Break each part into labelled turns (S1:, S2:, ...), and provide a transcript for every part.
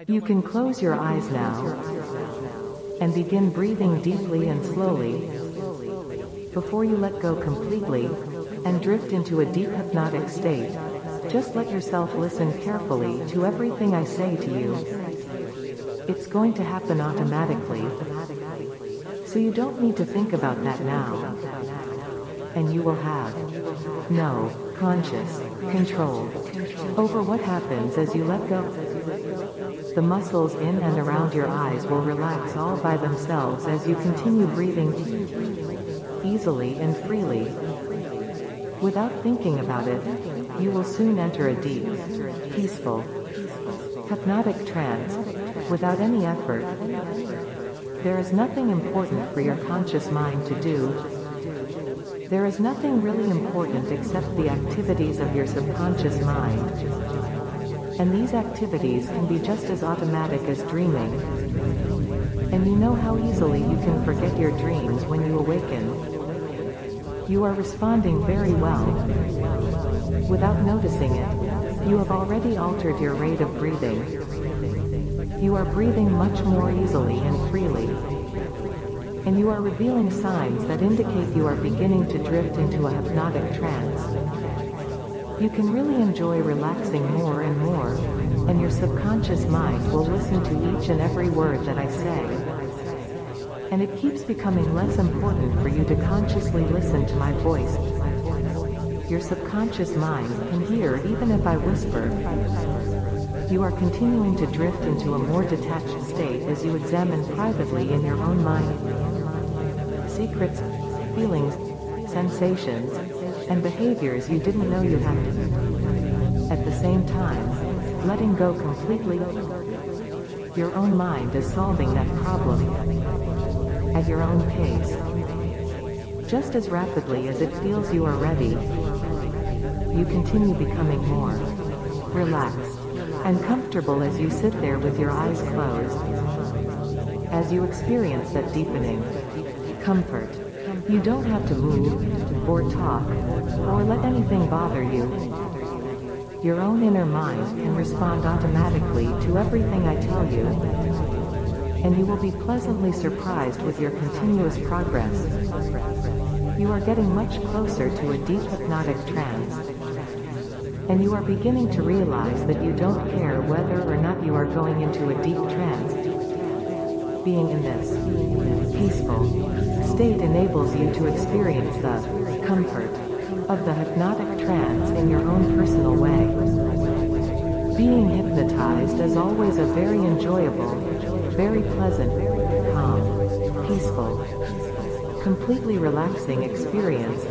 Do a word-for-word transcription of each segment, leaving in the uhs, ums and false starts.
S1: You can close your eyes now and begin breathing deeply and slowly before you let go completely and drift into a deep hypnotic state. Just let yourself listen carefully to everything I say to you. It's going to happen automatically, so you don't need to think about that now. And you will have no conscious control over what happens as you let go. The muscles in and around your eyes will relax all by themselves as you continue breathing easily and freely. Without thinking about it, you will soon enter a deep, peaceful, hypnotic trance without any effort. There is nothing important for your conscious mind to do. There is nothing really important except the activities of your subconscious mind. And these activities can be just as automatic as dreaming. And you know how easily you can forget your dreams when you awaken. You are responding very well. Without noticing it, you have already altered your rate of breathing. You are breathing much more easily and freely. And you are revealing signs that indicate you are beginning to drift into a hypnotic trance. You can really enjoy relaxing more and more, and your subconscious mind will listen to each and every word that I say. And it keeps becoming less important for you to consciously listen to my voice. Your subconscious mind can hear even if I whisper. You are continuing to drift into a more detached state as you examine privately in your own mind secrets, feelings, sensations, and behaviors you didn't know you had. At the same time, letting go completely. Your own mind is solving that problem at your own pace. Just as rapidly as it feels you are ready, you continue becoming more relaxed and comfortable as you sit there with your eyes closed. As you experience that deepening comfort, you don't have to move, or talk, or let anything bother you. Your own inner mind can respond automatically to everything I tell you, and you will be pleasantly surprised with your continuous progress. You are getting much closer to a deep hypnotic trance, and you are beginning to realize that you don't care whether or not you are going into a deep trance. Being in this peaceful state enables you to experience the comfort of the hypnotic trance in your own personal way. Being hypnotized is always a very enjoyable, very pleasant, calm, peaceful, completely relaxing experience.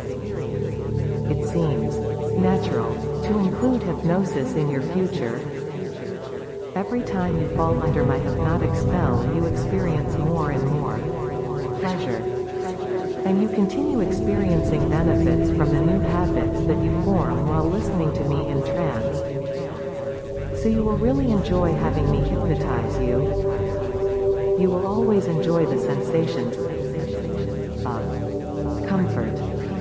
S1: It seems natural to include hypnosis in your future. Every time you fall under my hypnotic spell, you experience more and more pleasure. And you continue experiencing benefits from the new habits that you form while listening to me in trance. So you will really enjoy having me hypnotize you. You will always enjoy the sensations of comfort,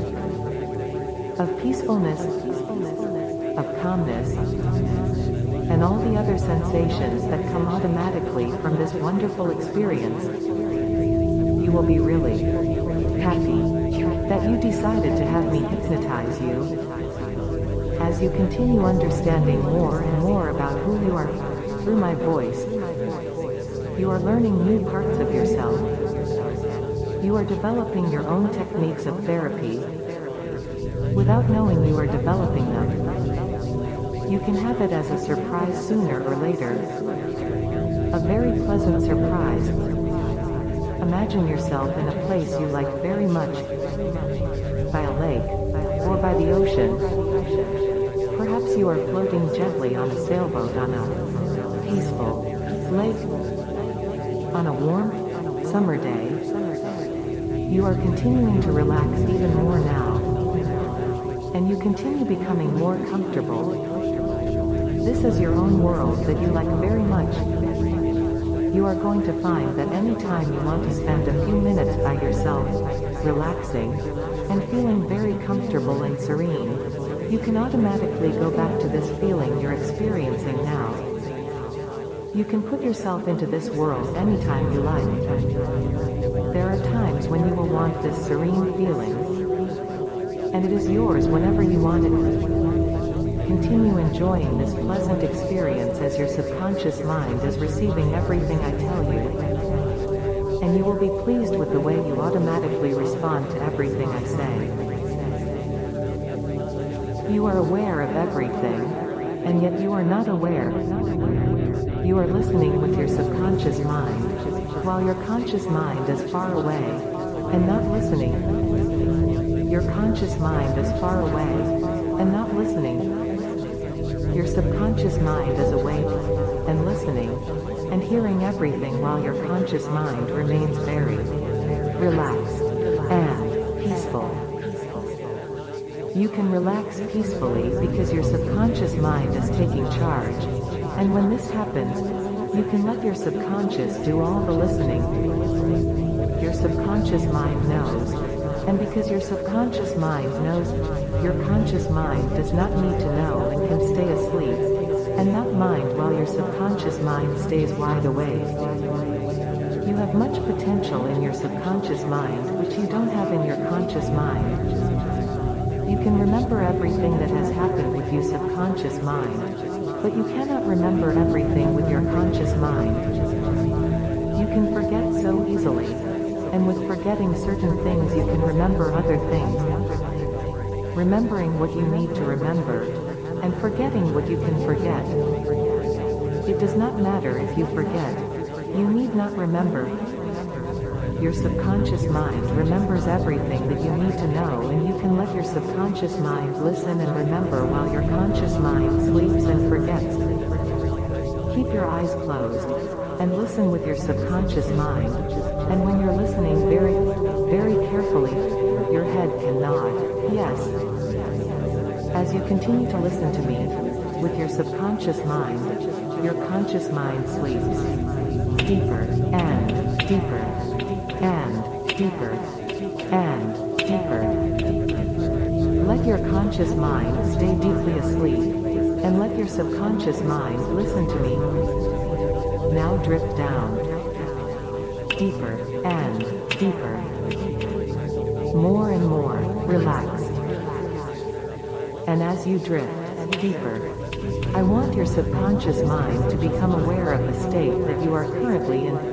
S1: of peacefulness, of calmness, and all the other sensations that come automatically from this wonderful experience. You will be really happy that you decided to have me hypnotize you. As you continue understanding more and more about who you are through my voice, you are learning new parts of yourself. You are developing your own techniques of therapy without knowing you are developing them. You can have it as a surprise sooner or later. A very pleasant surprise. Imagine yourself in a place you like very much, by a lake, or by the ocean. Perhaps you are floating gently on a sailboat on a peaceful lake. On a warm, summer day, you are continuing to relax even more now, and you continue becoming more comfortable. This is your own world that you like very much. You are going to find that any time you want to spend a few minutes by yourself, relaxing, and feeling very comfortable and serene, you can automatically go back to this feeling you're experiencing now. You can put yourself into this world anytime you like. There are times when you will want this serene feeling, and it is yours whenever you want it. Continue enjoying this pleasant experience as your subconscious mind is receiving everything I tell you, and you will be pleased with the way you automatically respond to everything I say. You are aware of everything, and yet you are not aware. You are listening with your subconscious mind, while your conscious mind is far away, and not listening. Your conscious mind is far away, and not listening. Your subconscious mind is awake, and listening, and hearing everything while your conscious mind remains very relaxed and peaceful. You can relax peacefully because your subconscious mind is taking charge, and when this happens, you can let your subconscious do all the listening. Your subconscious mind knows, and because your subconscious mind knows, your conscious mind does not need to know and can stay asleep, and not mind while your subconscious mind stays wide awake. You have much potential in your subconscious mind which you don't have in your conscious mind. You can remember everything that has happened with your subconscious mind, but you cannot remember everything with your conscious mind. You can forget so easily, and with forgetting certain things you can remember other things. Remembering what you need to remember, and forgetting what you can forget. It does not matter if you forget. You need not remember. Your subconscious mind remembers everything that you need to know, and you can let your subconscious mind listen and remember while your conscious mind sleeps and forgets. Keep your eyes closed, and listen with your subconscious mind, and when you're listening very, very carefully, your head can nod, yes. As you continue to listen to me, with your subconscious mind, your conscious mind sleeps deeper, and deeper, and deeper, and deeper. Let your conscious mind stay deeply asleep, and let your subconscious mind listen to me. Now drift down, deeper, and deeper, more and more relaxed. And as you drift deeper, I want your subconscious mind to become aware of the state that you are currently in.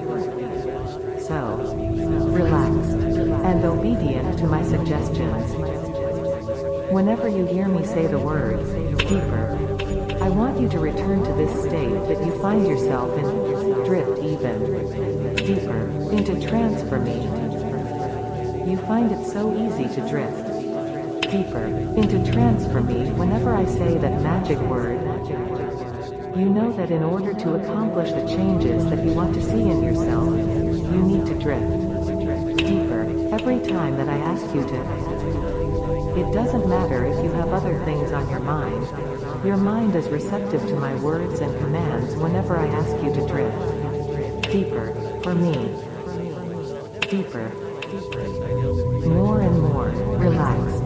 S1: So, relaxed and obedient to my suggestions. Whenever you hear me say the words, deeper, I want you to return to this state that you find yourself in. Drift even deeper into trance for me. You find it so easy to drift deeper into trance for me whenever I say that magic word. You know that in order to accomplish the changes that you want to see in yourself, you need to drift deeper every time that I ask you to. It doesn't matter if you have other things on your mind. Your mind is receptive to my words and commands whenever I ask you to drift deeper for me. Deeper. More and more relaxed.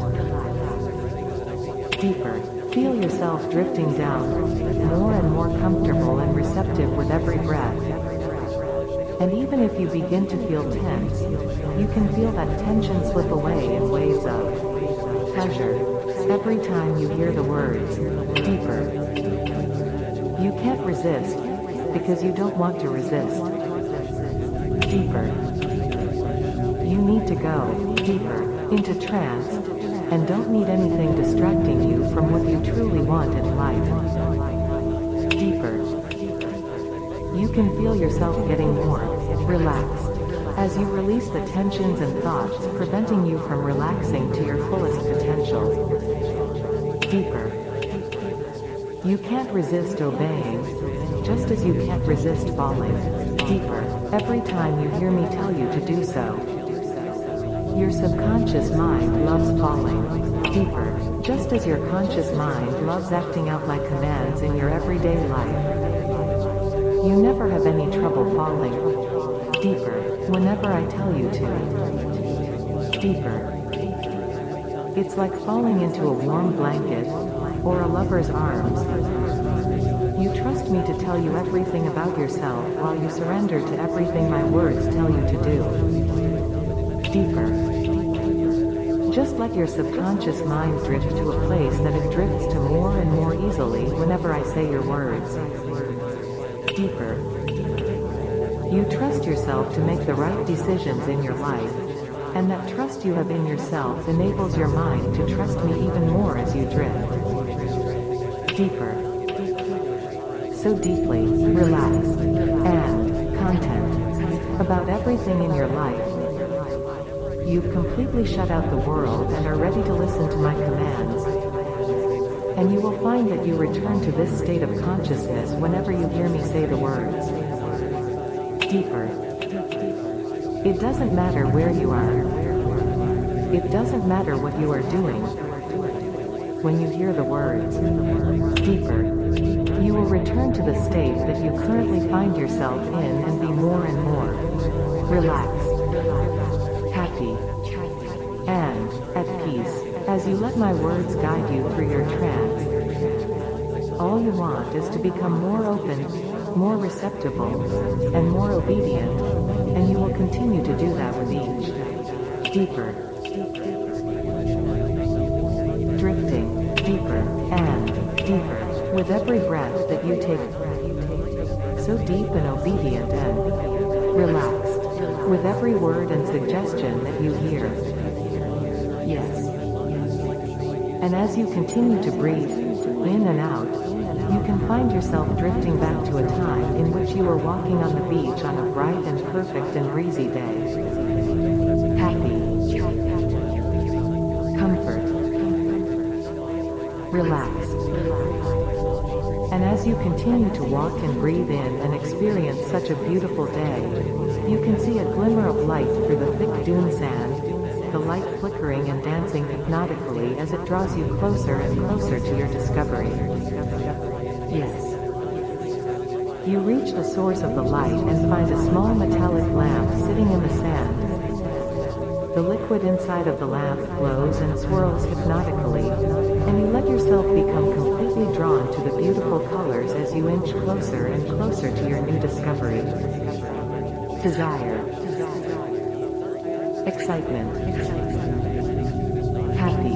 S1: Deeper. Feel yourself drifting down, more and more comfortable and receptive with every breath. And even if you begin to feel tense, you can feel that tension slip away in waves of pleasure every time you hear the words, deeper. You can't resist, because you don't want to resist. Deeper. You need to go deeper into trance, and don't need anything distracting you from what you truly want in life. Deeper. You can feel yourself getting more relaxed as you release the tensions and thoughts preventing you from relaxing to your fullest potential. Deeper. You can't resist obeying, just as you can't resist falling. Deeper, every time you hear me tell you to do so. Your subconscious mind loves falling deeper, just as your conscious mind loves acting out my commands in your everyday life. You never have any trouble falling deeper whenever I tell you to. Deeper. It's like falling into a warm blanket or a lover's arms. You trust me to tell you everything about yourself while you surrender to everything my words tell you to do. Deeper. Just let your subconscious mind drift to a place that it drifts to more and more easily whenever I say your words. Deeper. You trust yourself to make the right decisions in your life, and that trust you have in yourself enables your mind to trust me even more as you drift. Deeper. So deeply, relaxed, and content about everything in your life. You've completely shut out the world and are ready to listen to my commands. And you will find that you return to this state of consciousness whenever you hear me say the words. Deeper. It doesn't matter where you are. It doesn't matter what you are doing. When you hear the words, deeper, you will return to the state that you currently find yourself in and be more and more relaxed, happy, and at peace as you let my words guide you through your trance. All you want is to become more open, more receptible, and more obedient, and you will continue to do that with each deeper, drifting deeper and deeper with every breath that you take. So deep and obedient and relaxed with every word and suggestion that you hear. Yes. And as you continue to breathe in and out, you can find yourself drifting back to a time in which you were walking on the beach on a bright and perfect and breezy day. Happy. Comfort. Relaxed. And as you continue to walk and breathe in and experience such a beautiful day, you can see a glimmer of light through the thick dune sand, the light flickering and dancing hypnotically as it draws you closer and closer to your discovery. Yes. You reach the source of the light and find a small metallic lamp sitting in the sand. The liquid inside of the lamp glows and swirls hypnotically, and you let yourself become completely drawn to the beautiful colors as you inch closer and closer to your new discovery. Desire. Excitement. Happy.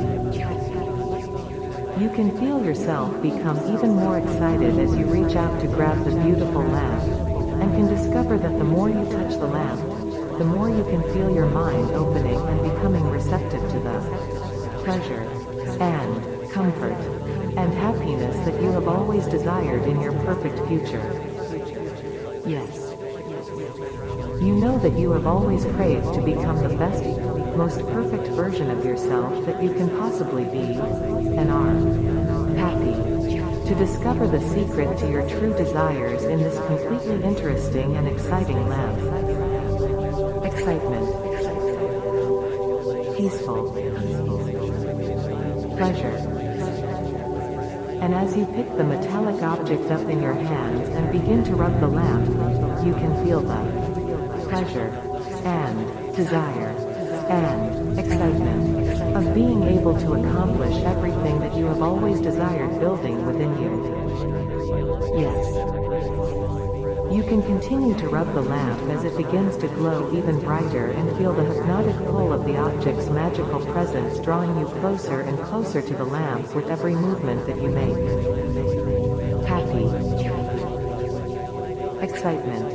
S1: You can feel yourself become even more excited as you reach out to grab the beautiful lamp, and can discover that the more you touch the lamp, the more you can feel your mind opening and becoming receptive to the pleasure, and comfort, and happiness that you have always desired in your perfect future. Yes. You know that you have always craved to become the best, most perfect version of yourself that you can possibly be, and are happy to discover the secret to your true desires in this completely interesting and exciting lamp. Excitement. Peaceful. Pleasure. And as you pick the metallic object up in your hands and begin to rub the lamp, you can feel the pleasure and desire and excitement of being able to accomplish everything that you have always desired building within you. Yes. You can continue to rub the lamp as it begins to glow even brighter and feel the hypnotic pull of the object's magical presence drawing you closer and closer to the lamp with every movement that you make. Happy. Excitement.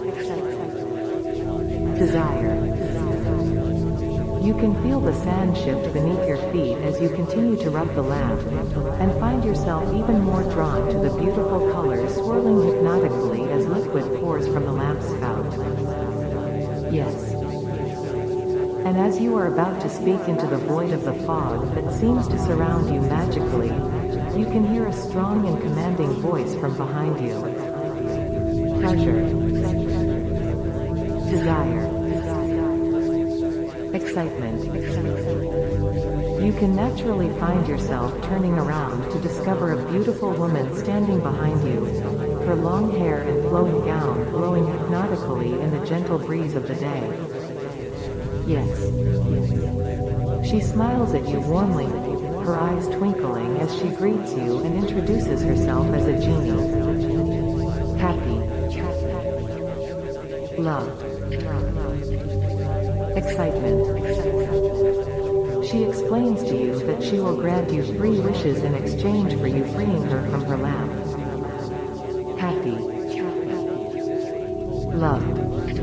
S1: Desire. You can feel the sand shift beneath your feet as you continue to rub the lamp, and find yourself even more drawn to the beautiful colors swirling hypnotically as liquid pours from the lamp spout. Yes. And as you are about to speak into the void of the fog that seems to surround you magically, you can hear a strong and commanding voice from behind you. Pleasure. Desire. Excitement. You can naturally find yourself turning around to discover a beautiful woman standing behind you, her long hair and flowing gown blowing hypnotically in the gentle breeze of the day. Yes. She smiles at you warmly, her her eyes twinkling as she greets you and introduces herself as a genie. Happy. Love. Excitement. She explains to you that she will grant you three wishes in exchange for you freeing her from her lamp. Happy. Loved.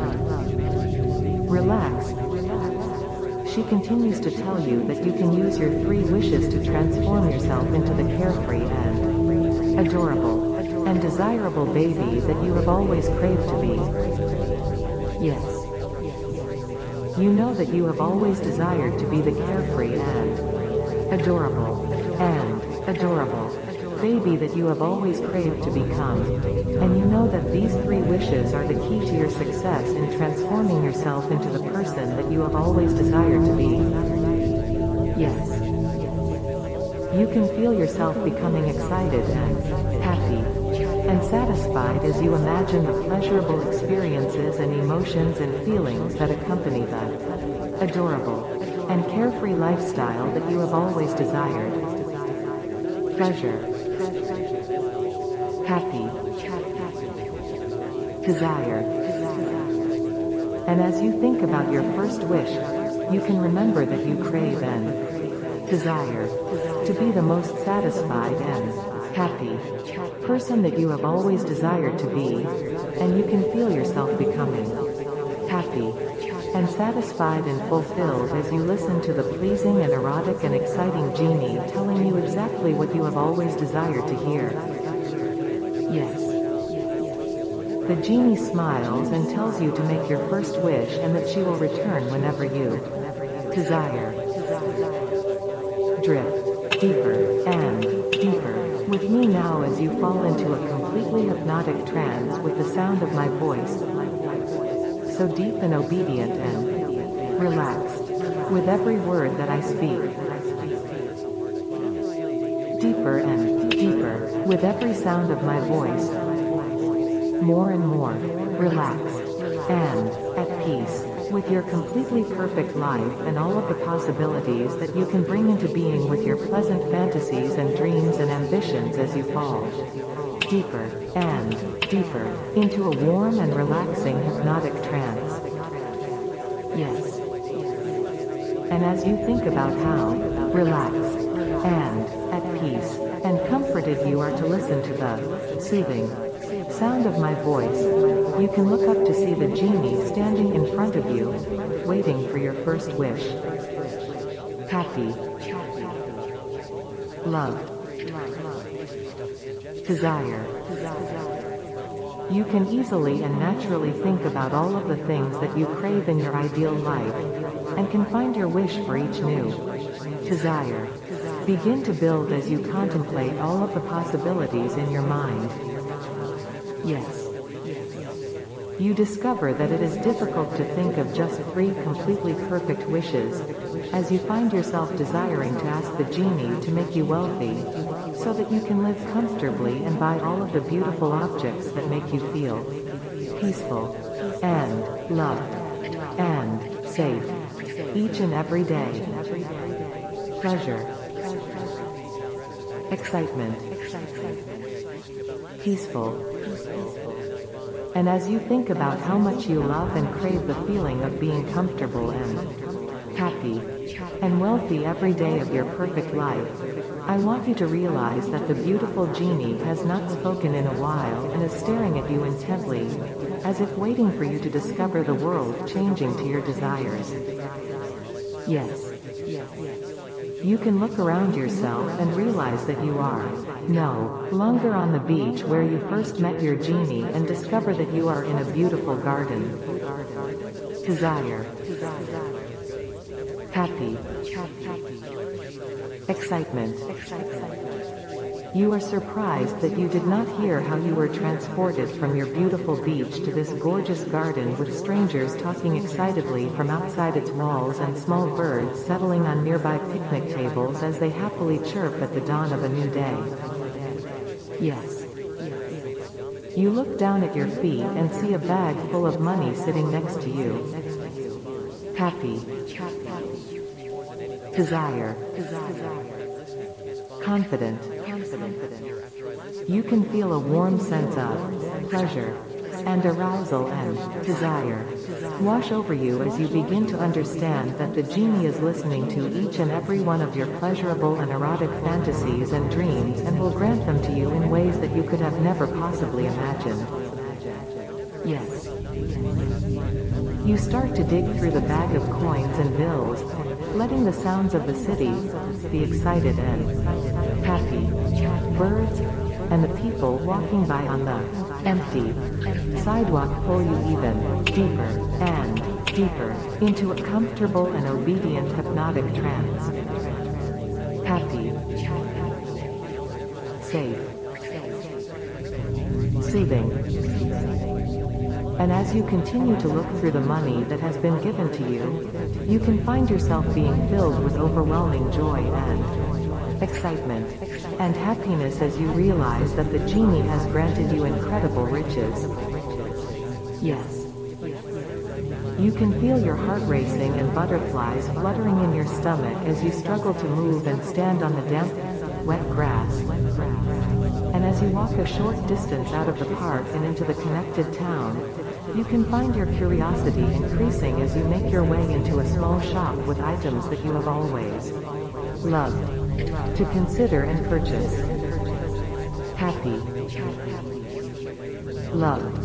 S1: Relaxed. She continues to tell you that you can use your three wishes to transform yourself into the carefree and adorable and desirable baby that you have always craved to be. Yes. You know that you have always desired to be the carefree and adorable and adorable baby that you have always craved to become. And you know that these three wishes are the key to your success in transforming yourself into the person that you have always desired to be. Yes. You can feel yourself becoming excited and happy and satisfied as you imagine the pleasurable experiences and emotions and feelings that accompany the adorable and carefree lifestyle that you have always desired. Pleasure. Happy. Desire. And as you think about your first wish, you can remember that you crave and desire to be the most satisfied and happy person that you have always desired to be, and you can feel yourself becoming happy and satisfied and fulfilled as you listen to the pleasing and erotic and exciting genie telling you exactly what you have always desired to hear. Yes. The genie smiles and tells you to make your first wish and that she will return whenever you desire. Drift deeper and deeper with me now as you fall into a completely hypnotic trance with the sound of my voice, so deep and obedient and relaxed with every word that I speak. Deeper and deeper with every sound of my voice. More and more relaxed and at peace with your completely perfect life and all of the possibilities that you can bring into being with your pleasant fantasies and dreams and ambitions as you fall deeper and deeper into a warm and relaxing hypnotic trance. Yes. And as you think about how relaxed and at peace and comforted you are to listen to the soothing sound of my voice, you can look up to see the genie standing in front of you, waiting for your first wish. Happy. Loved. Desire. You can easily and naturally think about all of the things that you crave in your ideal life, and can find your wish for each new desire. Begin to build as you contemplate all of the possibilities in your mind. Yes. You discover that it is difficult to think of just three completely perfect wishes, as you find yourself desiring to ask the genie to make you wealthy, so that you can live comfortably and buy all of the beautiful objects that make you feel peaceful and loved and safe each and every day. Pleasure. Excitement. Peaceful. And as you think about how much you love and crave the feeling of being comfortable and happy and wealthy every day of your perfect life, I want you to realize that the beautiful genie has not spoken in a while and is staring at you intently, as if waiting for you to discover the world changing to your desires. Yes. You can look around yourself and realize that you are no longer on the beach where you first met your genie and discover that you are in a beautiful garden. Desire. Happy. Excitement. You are surprised that you did not hear how you were transported from your beautiful beach to this gorgeous garden with strangers talking excitedly from outside its walls and small birds settling on nearby picnic tables as they happily chirp at the dawn of a new day. Yes. You look down at your feet and see a bag full of money sitting next to you. Happy. Desire. confident. You can feel a warm sense of pleasure and arousal and desire wash over you as you begin to understand that the genie is listening to each and every one of your pleasurable and erotic fantasies and dreams and will grant them to you in ways that you could have never possibly imagined. Yes. You start to dig through the bag of coins and bills, letting the sounds of the city, the excited and happy birds, and the people walking by on the empty sidewalk pull you even deeper and deeper into a comfortable and obedient hypnotic trance. Happy, safe, soothing. And as you continue to look through the money that has been given to you, you can find yourself being filled with overwhelming joy and excitement and happiness as you realize that the genie has granted you incredible riches. Yes. You can feel your heart racing and butterflies fluttering in your stomach as you struggle to move and stand on the damp, wet grass. And as you walk a short distance out of the park and into the connected town, you can find your curiosity increasing as you make your way into a small shop with items that you have always loved to consider and purchase. Happy, loved,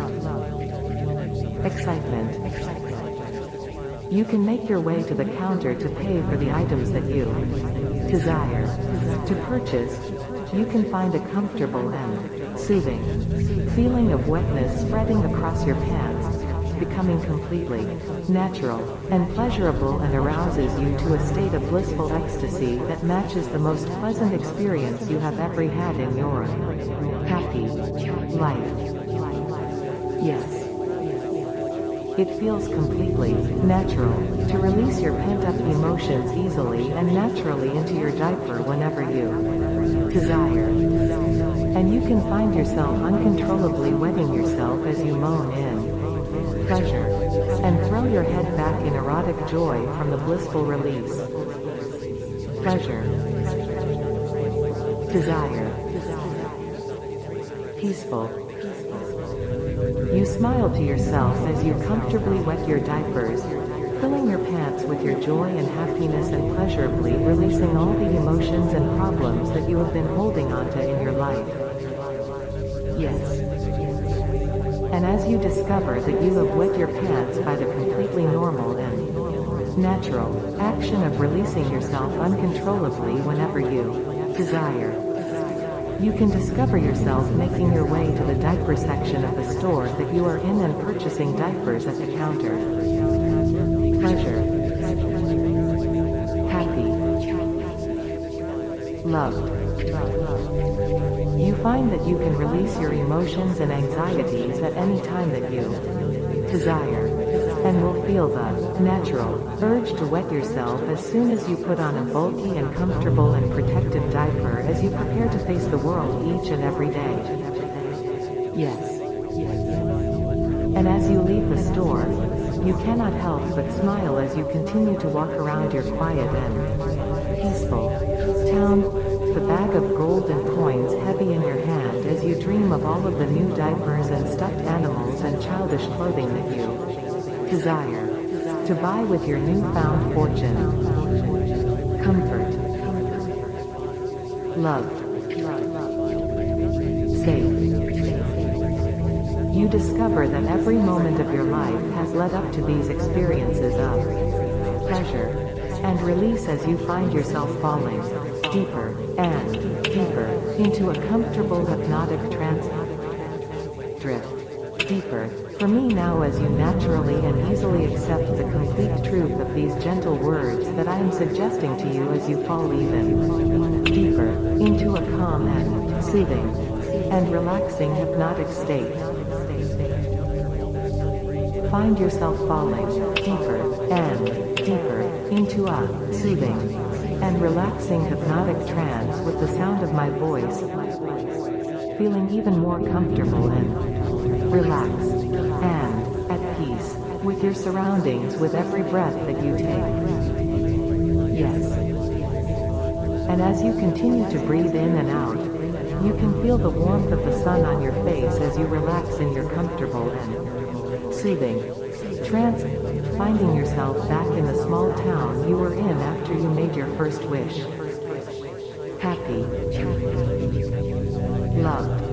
S1: excitement. You can make your way to the counter to pay for the items that you desire to purchase. You can find a comfortable and soothing feeling of wetness spreading across your pants, becoming completely natural and pleasurable and arouses you to a state of blissful ecstasy that matches the most pleasant experience you have ever had in your happy life. Yes. It feels completely natural to release your pent-up emotions easily and naturally into your diaper whenever you desire. And you can find yourself uncontrollably wetting yourself as you moan in pleasure and throw your head back in erotic joy from the blissful release. Pleasure, desire, peaceful. You smile to yourself as you comfortably wet your diapers, filling your pants with your joy and happiness and pleasurably releasing all the emotions and problems that you have been holding onto in your life. Yes. And as you discover that you have wet your pants by the completely normal and natural action of releasing yourself uncontrollably whenever you desire, you can discover yourself making your way to the diaper section of the store that you are in and purchasing diapers at the counter. Pleasure, happy, loved. You find that you can release your emotions and anxieties at any time that you desire, and will feel the natural urge to wet yourself as soon as you put on a bulky and comfortable and protective diaper as you prepare to face the world each and every day. Yes. And as you leave the store, you cannot help but smile as you continue to walk around your quiet and peaceful town, the bag of gold and coins heavy in your hand as you dream of all of the new diapers and stuffed animals and childish clothing that you desire to buy with your newfound fortune. Comfort, loved, safe. You discover that every moment of your life has led up to these experiences of pleasure and release as you find yourself falling deeper and deeper into a comfortable hypnotic trance. Drift deeper for me now as you naturally and easily accept the complete truth of these gentle words that I am suggesting to you as you fall even deeper into a calm and soothing and relaxing hypnotic state. Find yourself falling deeper and deeper into a soothing and relaxing hypnotic trance with the sound of my voice, feeling even more comfortable and relaxed and at peace with your surroundings with every breath that you take. Yes. And as you continue to breathe in and out, you can feel the warmth of the sun on your face as you relax in your comfortable and soothing trance, finding yourself back in the small town you were in after you made your first wish. Happy, loved,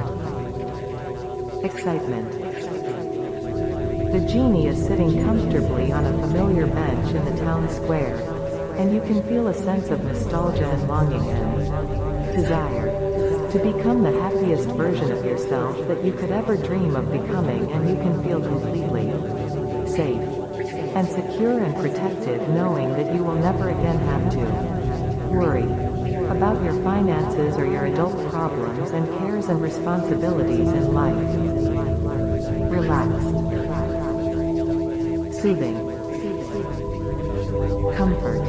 S1: excitement. The genie is sitting comfortably on a familiar bench in the town square, and you can feel a sense of nostalgia and longing and desire to become the happiest version of yourself that you could ever dream of becoming, and you can feel completely safe and secure and protected, knowing that you will never again have to worry about your finances or your adult problems and cares and responsibilities in life. Relaxed, soothing, comfort.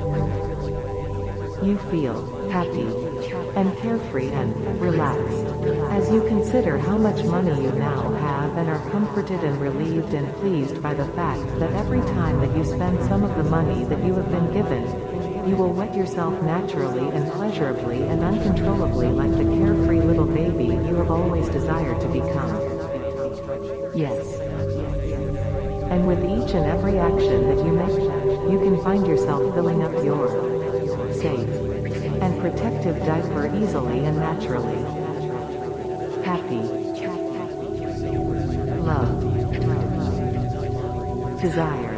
S1: You feel happy and carefree and relaxed as you consider how much money you now have, and are comforted and relieved and pleased by the fact that every time that you spend some of the money that you have been given, you will wet yourself naturally and pleasurably and uncontrollably like the carefree little baby you have always desired to become. Yes. And with each and every action that you make, you can find yourself filling up your safe and protective diaper easily and naturally. Happy, loved, desired.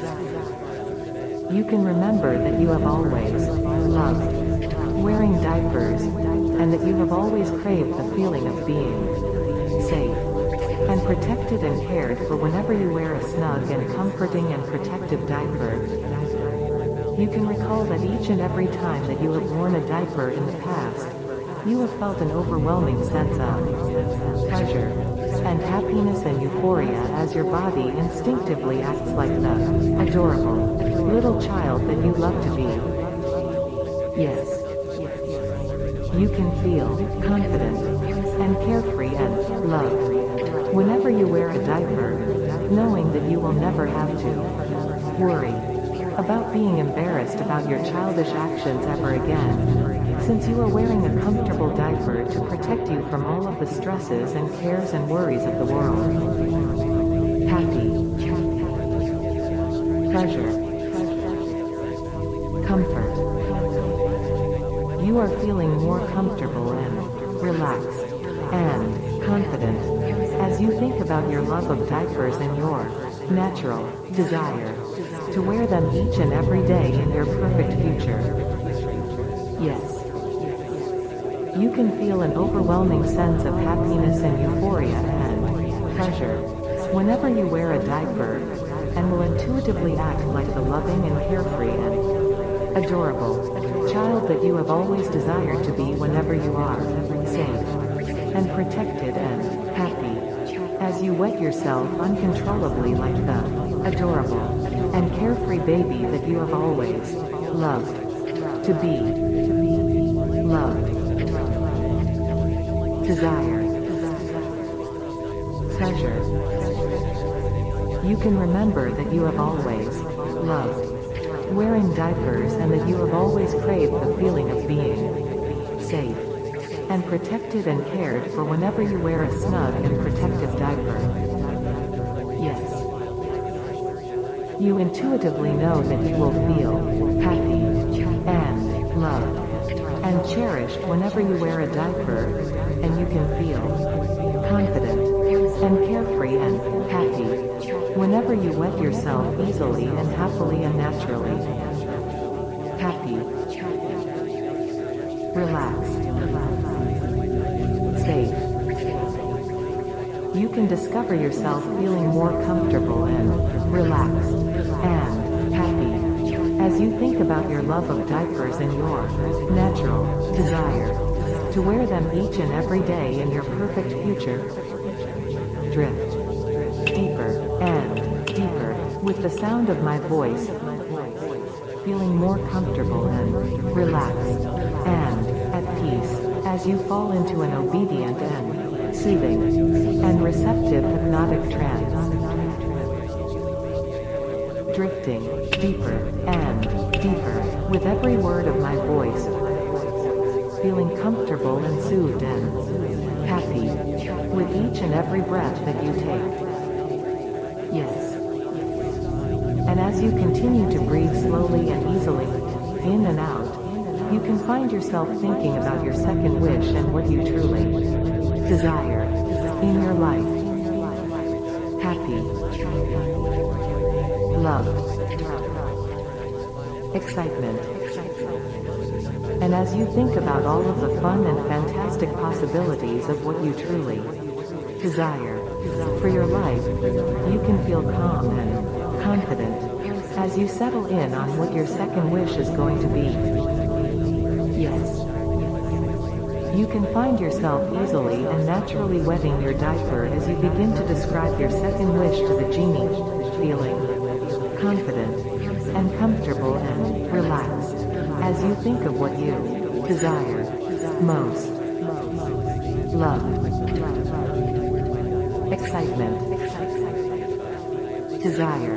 S1: You can remember that you have always loved wearing diapers, and that you have always craved the feeling of being safe and protected and cared for whenever you wear a snug and comforting and protective diaper. You can recall that each and every time that you have worn a diaper in the past, you have felt an overwhelming sense of pleasure and happiness and euphoria as your body instinctively acts like the adorable little child that you love to be. Yes. You can feel confident and carefree and loved whenever you wear a diaper, knowing that you will never have to worry about being embarrassed about your childish actions ever again, since you are wearing a comfortable diaper to protect you from all of the stresses and cares and worries of the world. Happy, pleasure, comfort. You are feeling more comfortable and relaxed and confident as you think about your love of diapers and your natural desire to wear them each and every day in your perfect future. Yes. You can feel an overwhelming sense of happiness and euphoria and pleasure whenever you wear a diaper, and will intuitively act like the loving and carefree and adorable child that you have always desired to be whenever you are safe and protected and happy as you wet yourself uncontrollably like the adorable and carefree baby that you have always loved to be. Loved, desire, pleasure. You can remember that you have always loved wearing diapers, and that you have always craved the feeling of being safe and protected and cared for whenever you wear a snug and protective diaper. Yes. You intuitively know that you will feel happy and loved and cherished whenever you wear a diaper, and you can feel confident and carefree and happy whenever you wet yourself easily and happily and naturally. Happy, relaxed, safe. You can discover yourself feeling more comfortable and relaxed and happy as you think about your love of diapers and your natural desire to wear them each and every day in your perfect future. Drift deeper and deeper with the sound of my voice, feeling more comfortable and relaxed and at peace as you fall into an obedient and soothing and receptive hypnotic trance. Drifting deeper and deeper with every word of my voice, feeling comfortable and soothed and happy with each and every breath that you take. Yes. And as you continue to breathe slowly and easily, in and out, you can find yourself thinking about your second wish and what you truly desire in your life. Happy, love, excitement. And as you think about all of the fun and fantastic possibilities of what you truly desire for your life, you can feel calm and confident as you settle in on what your second wish is going to be. Yes. You can find yourself easily and naturally wetting your diaper as you begin to describe your second wish to the genie, feeling confident and comfortable and relaxed as you think of what you desire most. Love, excitement, desire.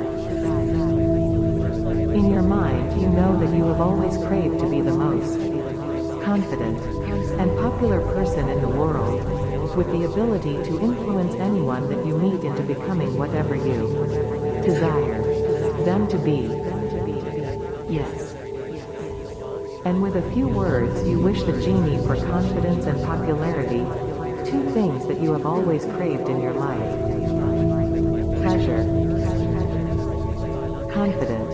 S1: In your mind, you know that you have always craved to be the most confident and popular person in the world, with the ability to influence anyone that you meet into becoming whatever you desire them to be. Yes. And with a few words you wish the genie for confidence and popularity, two things that you have always craved in your life. Pleasure, confident,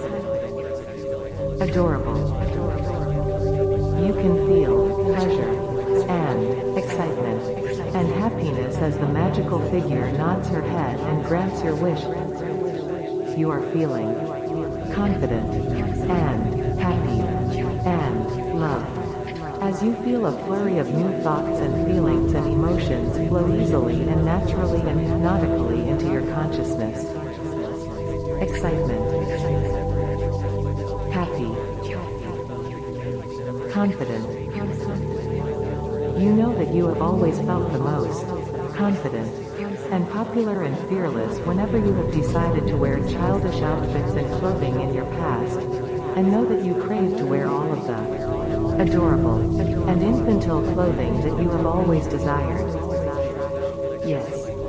S1: adorable. You can feel pleasure and excitement and happiness as the magical figure nods her head and grants your wish. You are feeling confident and happy and loved as you feel a flurry of new thoughts and feelings and emotions flow easily and naturally and hypnotically into your consciousness. Excitement, happy, confident. You know that you have always felt the most confident and popular and fearless whenever you have decided to wear childish outfits and clothing in your past, and know that you crave to wear all of the adorable and infantile clothing that you have always desired. Yes.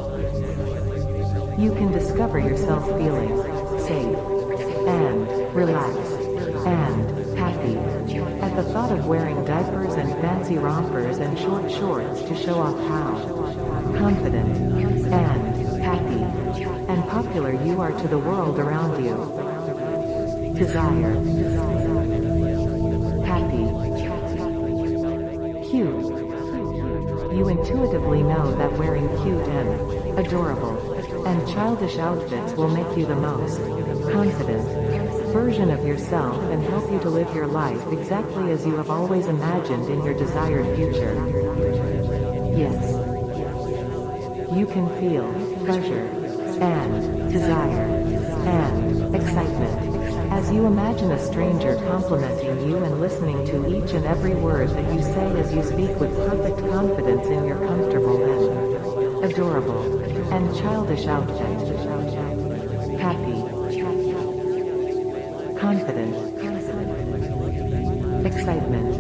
S1: You can discover yourself feeling safe and relaxed and happy at the thought of wearing diapers and fancy rompers and short shorts to show off how confident and happy and popular you are to the world around you. Desire, happy, cute. You intuitively know that wearing cute and adorable and childish outfits will make you the most confident version of yourself and help you to live your life exactly as you have always imagined in your desired future. Yes. You can feel pleasure and desire and excitement as you imagine a stranger complimenting you and listening to each and every word that you say as you speak with perfect confidence in your comfortable and adorable and childish outfit. Happy, confident, excitement.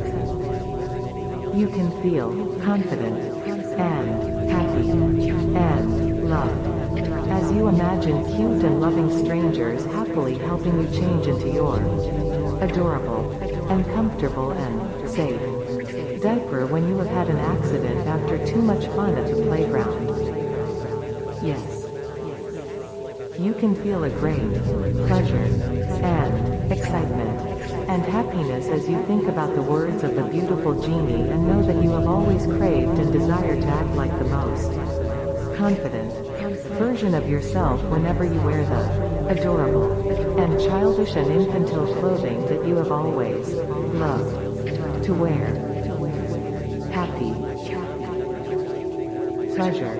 S1: You can feel confident and happy and loved as you imagine cute and loving strangers happily helping you change into your adorable and comfortable and safe diaper when you have had an accident after too much fun at the playground. Yes. You can feel a great pleasure and excitement and happiness as you think about the words of the beautiful genie and know that you have always craved and desired to act like the most confident version of yourself whenever you wear the adorable and childish and infantile clothing that you have always loved to wear. Happy, pleasure,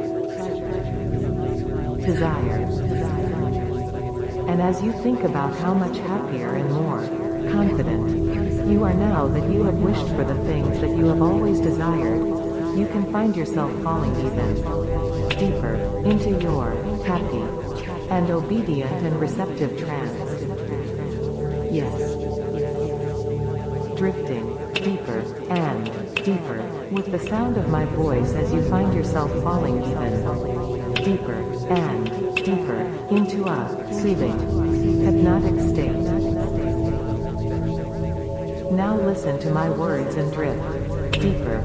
S1: desire. And as you think about how much happier and more confident you are now that you have wished for the things that you have always desired, you can find yourself falling even deeper into your happy and obedient and receptive trance. Yes. Drifting deeper and deeper, with the sound of my voice as you find yourself falling even deeper and deeper into a soothing, hypnotic state. Now listen to my words and drift deeper,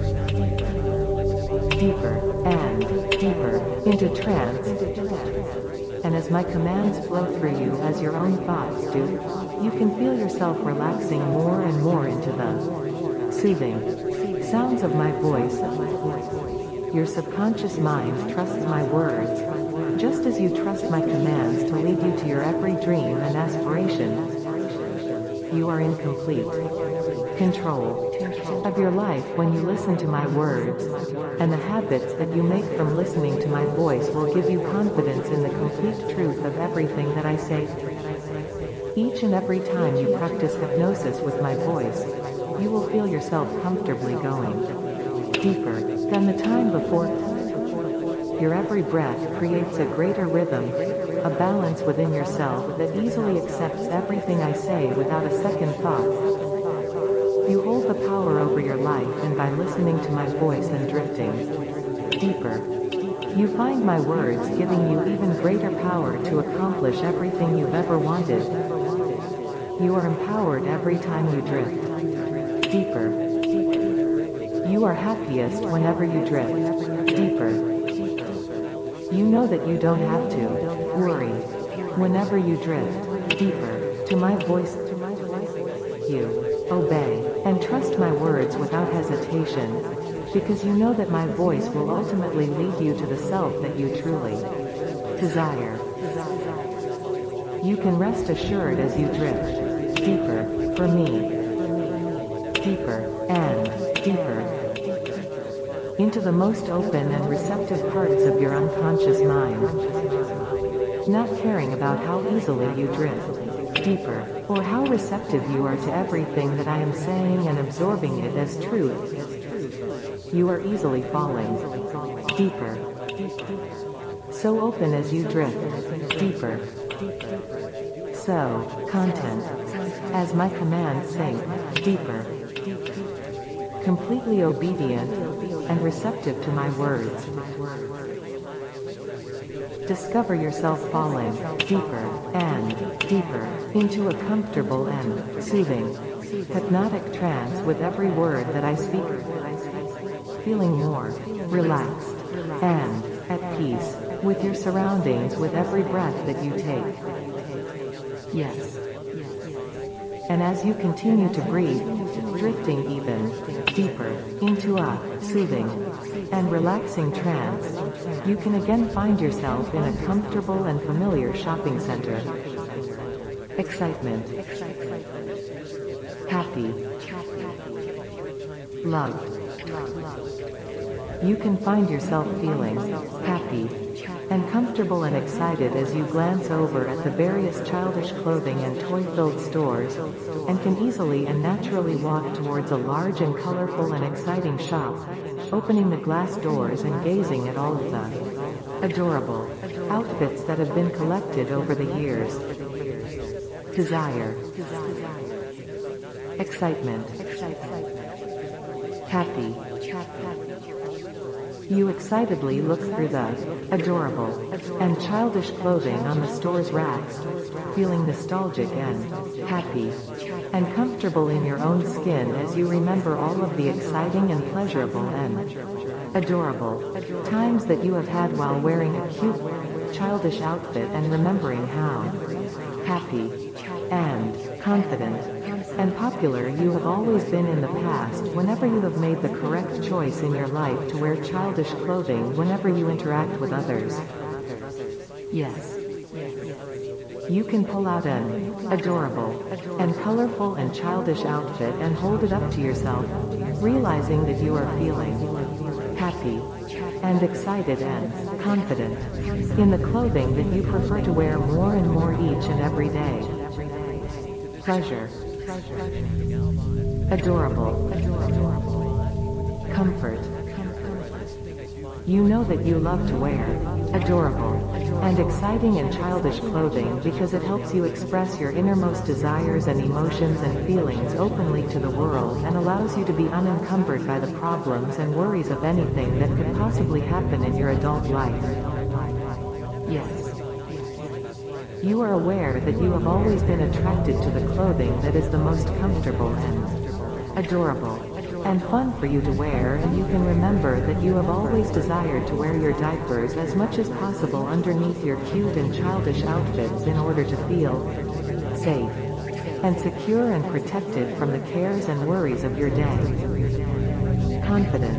S1: deeper, and deeper into trance. And as my commands flow through you as your own thoughts do, you can feel yourself relaxing more and more into the soothing sounds of my voice. Your subconscious mind trusts my words, just as you trust my commands to lead you to your every dream and aspiration. You are in complete control of your life when you listen to my words, and the habits that you make from listening to my voice will give you confidence in the complete truth of everything that I say. Each and every time you practice hypnosis with my voice, you will feel yourself comfortably going deeper than the time before. Your every breath creates a greater rhythm, a balance within yourself that easily accepts everything I say without a second thought. You hold the power over your life, and by listening to my voice and drifting deeper, you find my words giving you even greater power to accomplish everything you've ever wanted. You are empowered every time you drift deeper. You are happiest whenever you drift deeper. You know that you don't have to worry whenever you drift deeper to my voice. You obey and trust my words without hesitation, because you know that my voice will ultimately lead you to the self that you truly desire. You can rest assured as you drift deeper for me, deeper and deeper into the most open and receptive parts of your unconscious mind, not caring about how easily you drift deeper, or how receptive you are to everything that I am saying and absorbing it as truth. You are easily falling deeper, so open as you drift deeper, so content as my commands sink deeper, completely obedient and receptive to my words. Discover yourself falling deeper and deeper into a comfortable and soothing, hypnotic trance with every word that I speak, feeling more relaxed and at peace with your surroundings with every breath that you take. Yes. And as you continue to breathe, drifting even deeper into a soothing and relaxing trance, you can again find yourself in a comfortable and familiar shopping center. Excitement, happy, loved. You can find yourself feeling happy and comfortable and excited as you glance over at the various childish clothing and toy-filled stores, and can easily and naturally walk towards a large and colorful and exciting shop, opening the glass doors and gazing at all of the adorable outfits that have been collected over the years. Desire, excitement, happy. You excitedly look through the adorable and childish clothing on the store's racks, feeling nostalgic and happy and comfortable in your own skin as you remember all of the exciting and pleasurable and adorable times that you have had while wearing a cute, childish outfit, and remembering how happy and confident and popular you have always been in the past whenever you have made the correct choice in your life to wear childish clothing whenever you interact with others. Yes. You can pull out an adorable and colorful and childish outfit and hold it up to yourself, realizing that you are feeling happy and excited and confident in the clothing that you prefer to wear more and more each and every day. Pleasure, adorable, comfort, You know that you love to wear adorable and exciting and childish clothing because it helps you express your innermost desires and emotions and feelings openly to the world and allows you to be unencumbered by the problems and worries of anything that could possibly happen in your adult life. Yes. You are aware that you have always been attracted to the clothing that is the most comfortable and adorable and fun for you to wear, and you can remember that you have always desired to wear your diapers as much as possible underneath your cute and childish outfits in order to feel safe and secure and protected from the cares and worries of your day. Confident,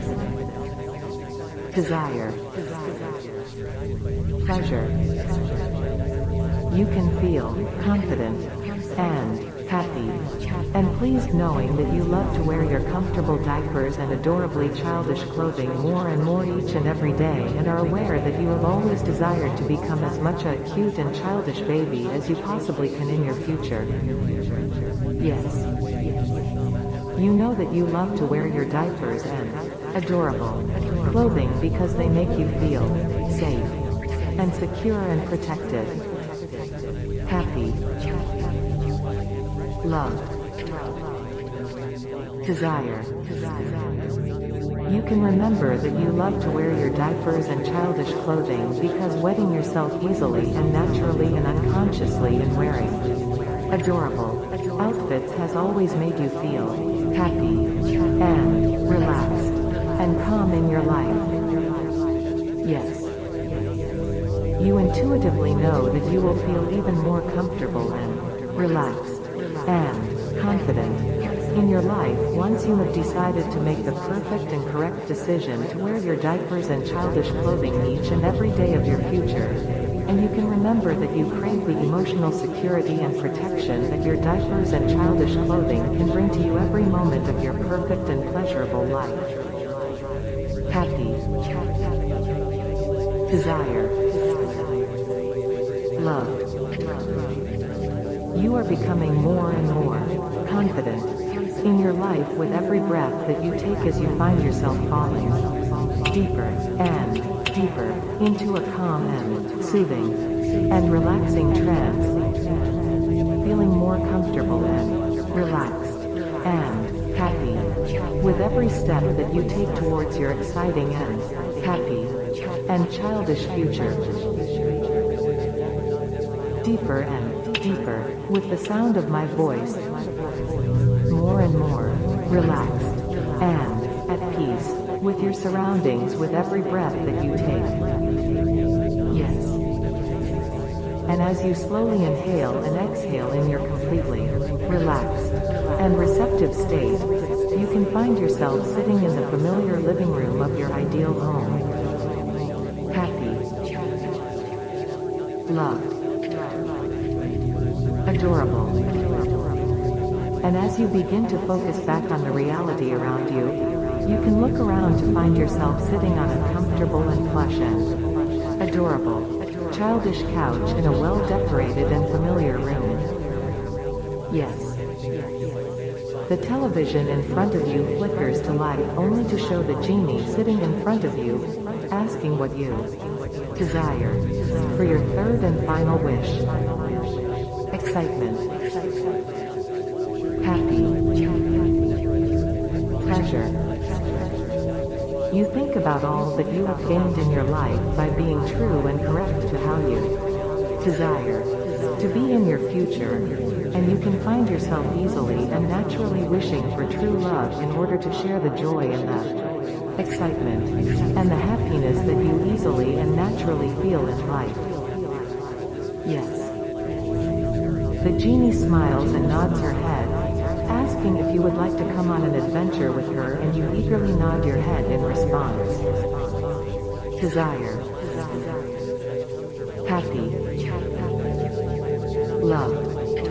S1: desire, pleasure. You can feel confident and happy and pleased knowing that you love to wear your comfortable diapers and adorably childish clothing more and more each and every day, and are aware that you have always desired to become as much a cute and childish baby as you possibly can in your future. Yes. You know that you love to wear your diapers and adorable clothing because they make you feel safe and secure and protected, happy, loved, desire. You can remember that you love to wear your diapers and childish clothing because wetting yourself easily and naturally and unconsciously in wearing adorable outfits has always made you feel happy and relaxed and calm in your life. Yes. You intuitively know that you will feel even more comfortable and relaxed and confident in your life once you have decided to make the perfect and correct decision to wear your diapers and childish clothing each and every day of your future. And you can remember that you crave the emotional security and protection that your diapers and childish clothing can bring to you every moment of your perfect and pleasurable life. Happy, desire, loved. You are becoming more and more confident in your life with every breath that you take as you find yourself falling deeper and deeper into a calm and soothing and relaxing trance, feeling more comfortable and relaxed and happy with every step that you take towards your exciting and happy and childish future. Deeper and deeper with the sound of my voice, more and more relaxed and at peace with your surroundings with every breath that you take. Yes. And as you slowly inhale and exhale in your completely relaxed and receptive state, you can find yourself sitting in the familiar living room of your ideal home. Happy, loved, adorable. And as you begin to focus back on the reality around you, you can look around to find yourself sitting on a comfortable and plush and adorable, childish couch in a well-decorated and familiar room. Yes. The television in front of you flickers to life only to show the genie sitting in front of you, asking what you desire for your third and final wish. Excitement, happy, pleasure. You think about all that you have gained in your life by being true and correct to how you desire to be in your future, and you can find yourself easily and naturally wishing for true love in order to share the joy and the excitement and the happiness that you easily and naturally feel in life. Yes. The genie smiles and nods her head, asking if you would like to come on an adventure with her, and you eagerly nod your head in response. Desire, happy, loved.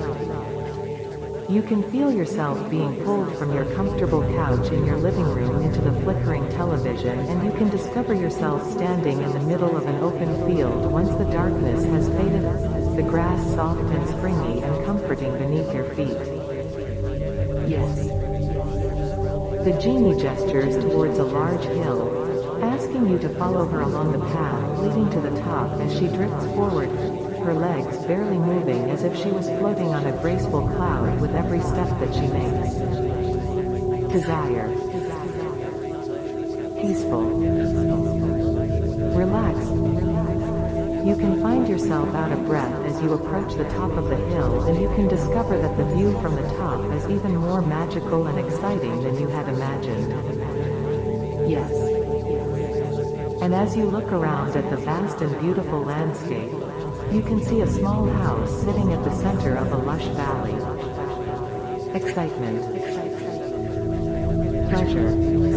S1: You can feel yourself being pulled from your comfortable couch in your living room into the flickering television, and you can discover yourself standing in the middle of an open field once the darkness has faded, the grass soft and springy and comforting beneath your feet. Yes. The genie gestures towards a large hill, asking you to follow her along the path leading to the top as she drifts forward, her legs barely moving as if she was floating on a graceful cloud with every step that she makes. Desire. Peaceful. Relaxed. You can find yourself out of breath as you approach the top of the hill, and you can discover that the view from the top is even more magical and exciting than you had imagined. Yes. And as you look around at the vast and beautiful landscape, you can see a small house sitting at the center of a lush valley. Excitement. Pleasure.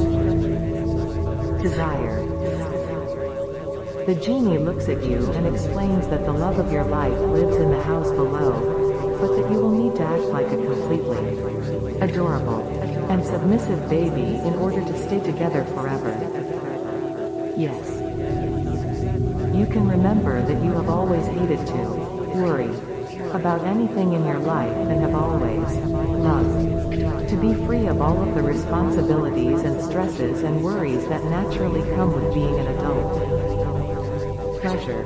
S1: Desire. The genie looks at you and explains that the love of your life lives in the house below, but that you will need to act like a completely adorable and submissive baby in order to stay together forever. Yes. You can remember that you have always hated to worry about anything in your life and have always loved to be free of all of the responsibilities and stresses and worries that naturally come with being an adult. Pleasure.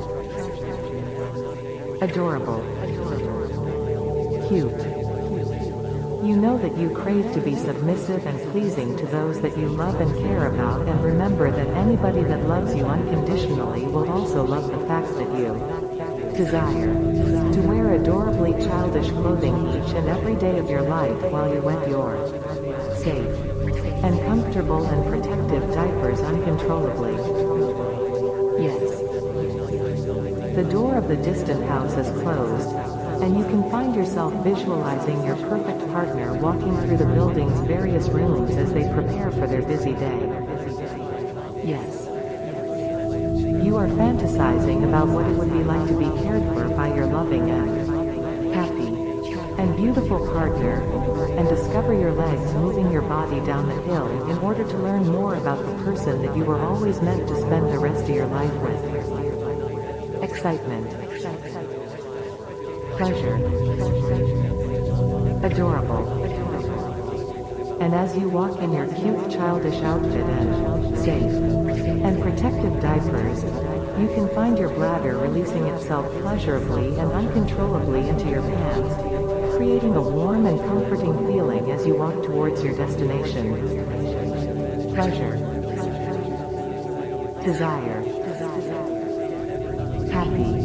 S1: Adorable. Cute. You know that you crave to be submissive and pleasing to those that you love and care about, and remember that anybody that loves you unconditionally will also love the fact that you desire to wear adorably childish clothing each and every day of your life while you wet your safe and comfortable and protective diapers uncontrollably. Yes. The door of the distant house is closed, and you can find yourself visualizing your perfect partner walking through the building's various rooms as they prepare for their busy day. Yes. You are fantasizing about what it would be like to be cared for by your loving and happy and beautiful partner, and discover your legs moving your body down the hill in order to learn more about the person that you were always meant to spend the rest of your life with. Excitement. Pleasure. Adorable. And as you walk in your cute childish outfit and safe and protective diapers, you can find your bladder releasing itself pleasurably and uncontrollably into your pants, creating a warm and comforting feeling as you walk towards your destination. Pleasure. Desire. Happy.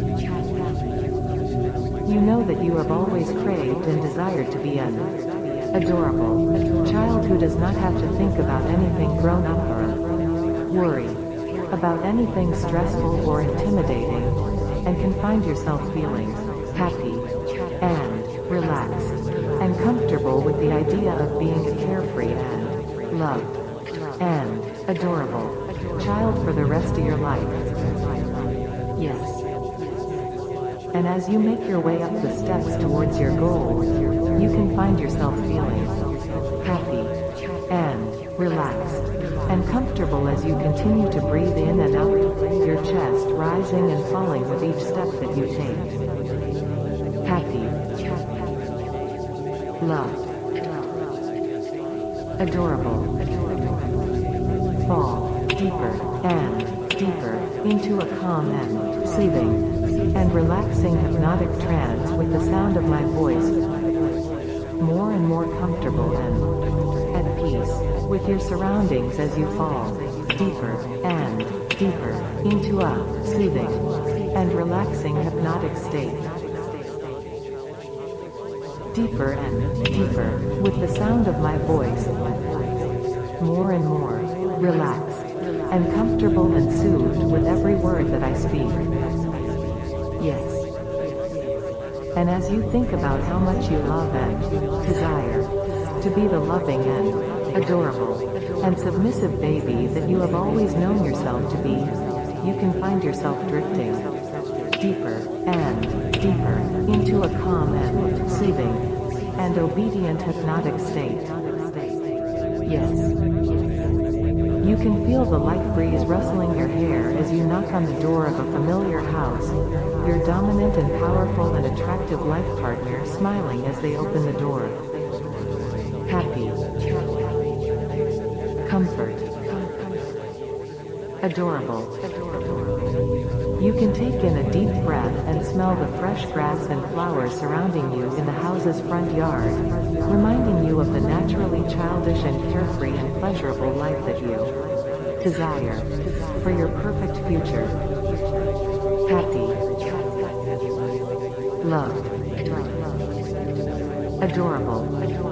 S1: You know that you have always craved and desired to be an adorable child who does not have to think about anything grown up or worry about anything stressful or intimidating, and can find yourself feeling happy and relaxed and comfortable with the idea of being a carefree and loved and adorable child for the rest of your life. Yes. And as you make your way up the steps towards your goal, you can find yourself feeling happy and relaxed and comfortable as you continue to breathe in and out, your chest rising and falling with each step that you take. Happy, loved, adorable. Fall deeper and deeper into a calm and soothing and relaxing hypnotic trance with the sound of my voice, more and more comfortable and at peace with your surroundings as you fall deeper and deeper into a soothing and relaxing hypnotic state. Deeper and deeper with the sound of my voice, more and more relaxed and comfortable and soothed with every word that I speak. Yes. And as you think about how much you love and desire to be the loving and adorable and submissive baby that you have always known yourself to be, you can find yourself drifting deeper and deeper into a calm and soothing and obedient hypnotic state. Yes. You can feel the light breeze rustling your hair as you knock on the door of a familiar house, your dominant and powerful and attractive life partner smiling as they open the door. Happy. Comfort. Adorable. You can take in a deep breath and smell the fresh grass and flowers surrounding you in the house's front yard, reminding you of the naturally childish and carefree and pleasurable life that you desire for your perfect future. Happy. Loved. Adorable.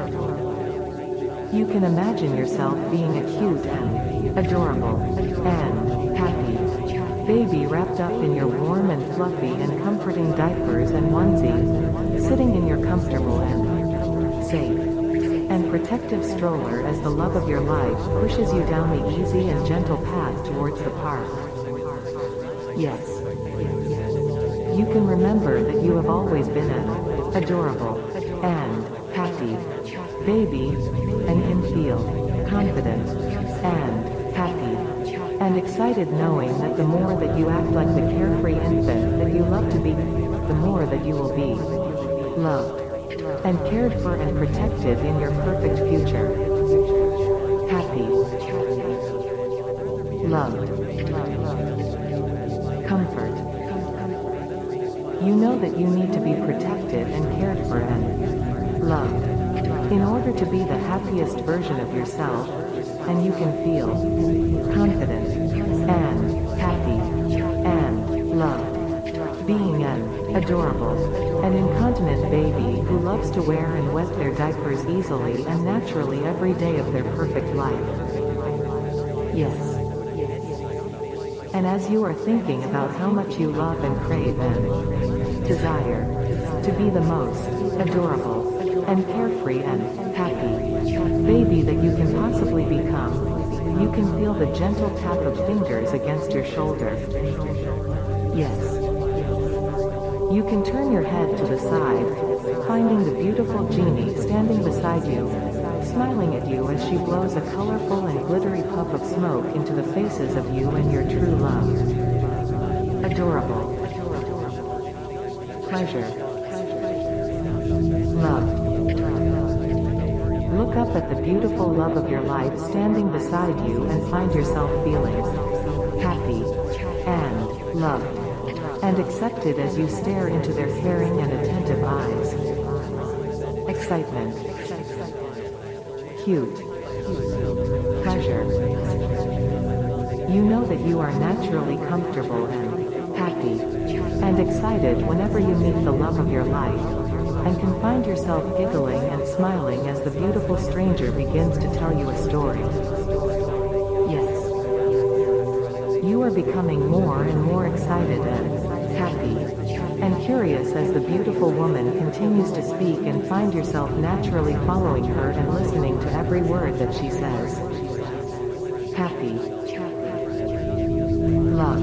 S1: You can imagine yourself being a cute and adorable and happy baby wrapped up in your warm and fluffy and comforting diapers and onesie, sitting in your comfortable and safe and protective stroller as the love of your life pushes you down the easy and gentle path towards the park. Yes. You can remember that you have always been an adorable and happy baby, and can feel confident and happy and excited knowing that the more that you act like the carefree infant that you love to be, the more that you will be loved and cared for and protected in your perfect future. Happy. Loved. Comfort. You know that you need to be protected and cared for and loved in order to be the happiest version of yourself, and you can feel confident and happy and loved, being an adorable and incontinent baby who loves to wear and wet their diapers easily and naturally every day of their perfect life. Yes. And as you are thinking about how much you love and crave and desire to be the most adorable and carefree and happy baby that you can possibly become, you can feel the gentle tap of fingers against your shoulder. Yes. You can turn your head to the side, finding the beautiful genie standing beside you, smiling at you as she blows a colorful and glittery puff of smoke into the faces of you and your true love. Adorable. Pleasure. Love. Look up at the beautiful love of your life standing beside you and find yourself feeling happy and loved and accepted as you stare into their caring and attentive eyes. Excitement. Cute. Pleasure. You know that you are naturally comfortable and happy and excited whenever you meet the love of your life, and can find yourself giggling and smiling as the beautiful stranger begins to tell you a story. Yes. You are becoming more and more excited and happy and curious as the beautiful woman continues to speak, and find yourself naturally following her and listening to every word that she says. Happy. Love.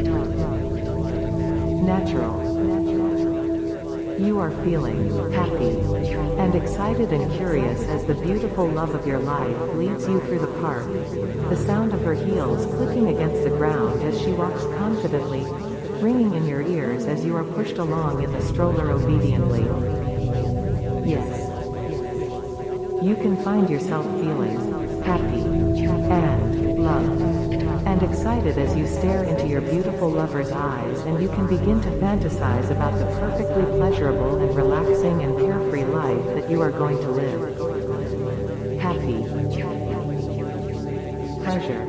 S1: Natural. You are feeling happy and excited and curious as the beautiful love of your life leads you through the park, the sound of her heels clicking against the ground as she walks confidently, ringing in your ears as you are pushed along in the stroller obediently. Yes. You can find yourself feeling happy and loved and excited as you stare into your beautiful lover's eyes, and you can begin to fantasize about the perfectly pleasurable and relaxing and carefree life that you are going to live. Happy. Pleasure.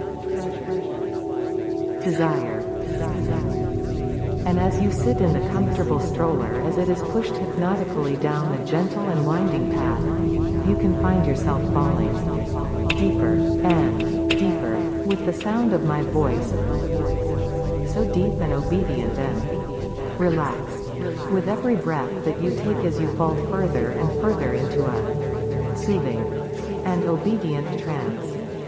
S1: Desire. And as you sit in the comfortable stroller as it is pushed hypnotically down a gentle and winding path, you can find yourself falling deeper and deeper with the sound of my voice, so deep and obedient and relaxed, with every breath that you take as you fall further and further into a soothing and obedient trance.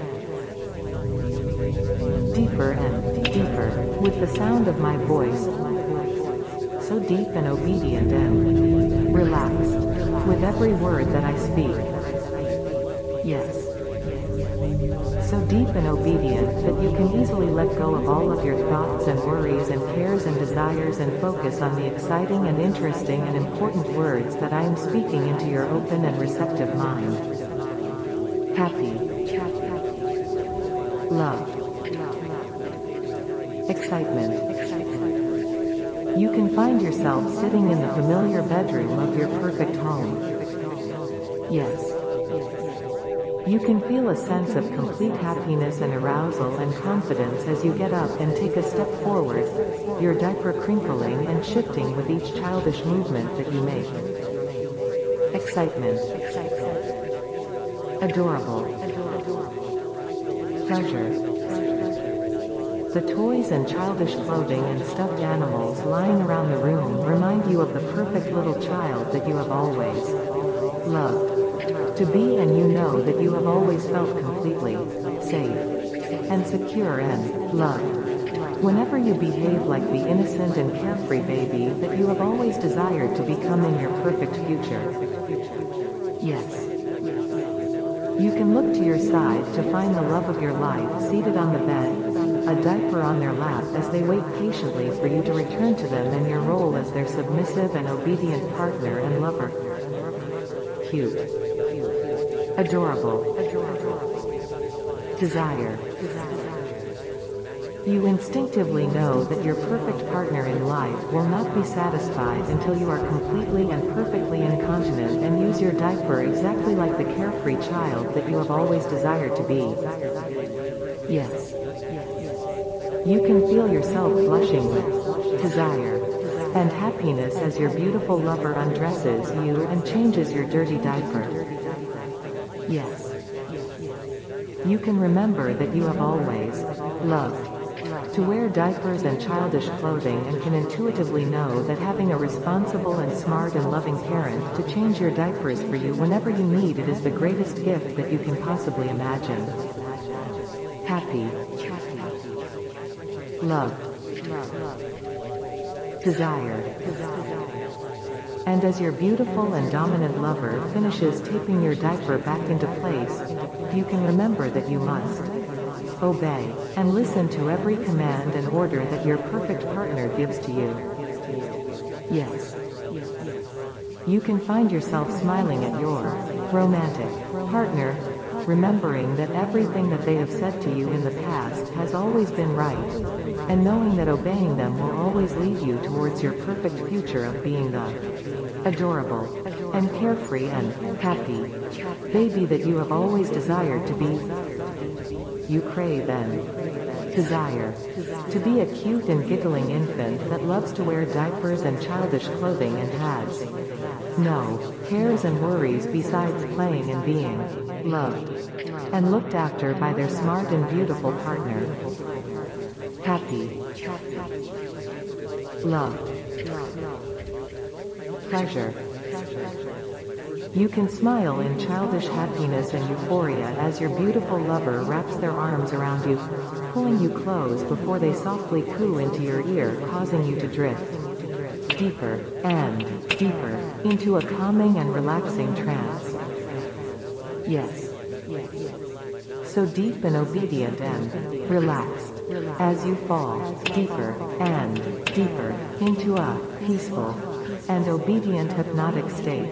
S1: Deeper and deeper, with the sound of my voice, so deep and obedient and relaxed, with every word that I speak. Yes. So deep and obedient that you can easily let go of all of your thoughts and worries and cares and desires and focus on the exciting and interesting and important words that I am speaking into your open and receptive mind. Happy. Love. Excitement. You can find yourself sitting in the familiar bedroom of your perfect home. Yes. You can feel a sense of complete happiness and arousal and confidence as you get up and take a step forward, your diaper crinkling and shifting with each childish movement that you make. Excitement. Adorable. Pleasure. The toys and childish clothing and stuffed animals lying around the room remind you of the perfect little child that you have always loved to be, and you know that you have always felt completely safe and secure and loved. Whenever you behave like the innocent and carefree baby that you have always desired to become in your perfect future. Yes. You can look to your side to find the love of your life seated on the bed, a diaper on their lap as they wait patiently for you to return to them in your role as their submissive and obedient partner and lover. Cute. Adorable. Desire. You instinctively know that your perfect partner in life will not be satisfied until you are completely and perfectly incontinent and use your diaper exactly like the carefree child that you have always desired to be. Yes. You can feel yourself blushing with desire and happiness as your beautiful lover undresses you and changes your dirty diaper. Yes. You can remember that you have always loved to wear diapers and childish clothing and can intuitively know that having a responsible and smart and loving parent to change your diapers for you whenever you need it is the greatest gift that you can possibly imagine. Happy. Loved. Desired. And as your beautiful and dominant lover finishes taping your diaper back into place, you can remember that you must obey and listen to every command and order that your perfect partner gives to you. Yes. You can find yourself smiling at your romantic partner, remembering that everything that they have said to you in the past has always been right, and knowing that obeying them will always lead you towards your perfect future of being the adorable and carefree and happy baby that you have always desired to be. You crave and desire to be a cute and giggling infant that loves to wear diapers and childish clothing and has no cares and worries besides playing and being loved and looked after by their smart and beautiful partner. Happy. Loved. Pleasure. You can smile in childish happiness and euphoria as your beautiful lover wraps their arms around you, pulling you close before they softly coo into your ear, causing you to drift deeper and deeper into a calming and relaxing trance. Yes. So deep and obedient and relaxed as you fall deeper and deeper into a peaceful and obedient hypnotic state.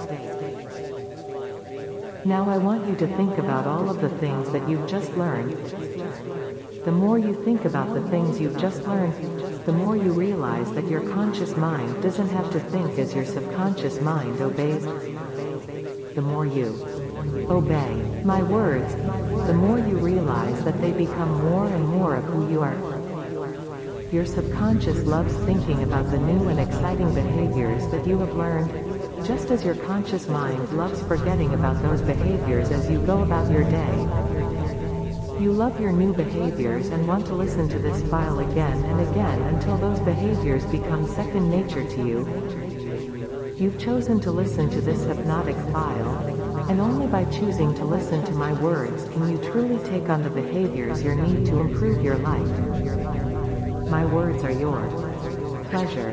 S1: Now I want you to think about all of the things that you've just learned. The more you think about the things you've just learned, the more you realize that your conscious mind doesn't have to think as your subconscious mind obeys. The more you obey my words, the more you realize that they become more and more of who you are. Your subconscious loves thinking about the new and exciting behaviors that you have learned, just as your conscious mind loves forgetting about those behaviors as you go about your day. You love your new behaviors and want to listen to this file again and again until those behaviors become second nature to you. You've chosen to listen to this hypnotic file, and only by choosing to listen to my words can you truly take on the behaviors you need to improve your life. My words are your pleasure.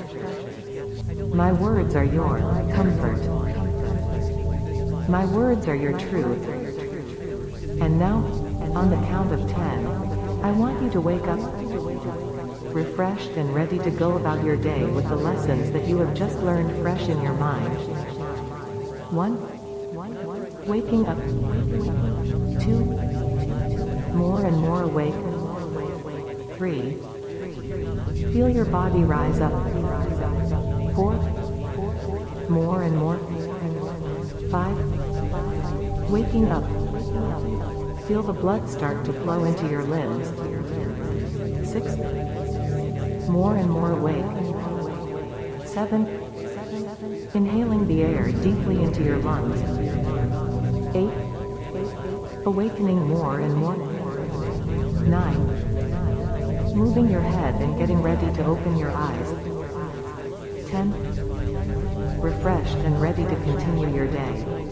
S1: My words are your comfort. My words are your truth. And now, on the count of ten, I want you to wake up, refreshed and ready to go about your day with the lessons that you have just learned fresh in your mind. One, waking up. Two, more and more awake. three. Feel your body rise up. four. More and more. five. Waking up. Feel the blood start to flow into your limbs. six. More and more awake. seven. Inhaling the air deeply into your lungs. eight. Awakening more and more. nine. Moving your head and getting ready to open your eyes. ten. Refreshed and ready to continue your day.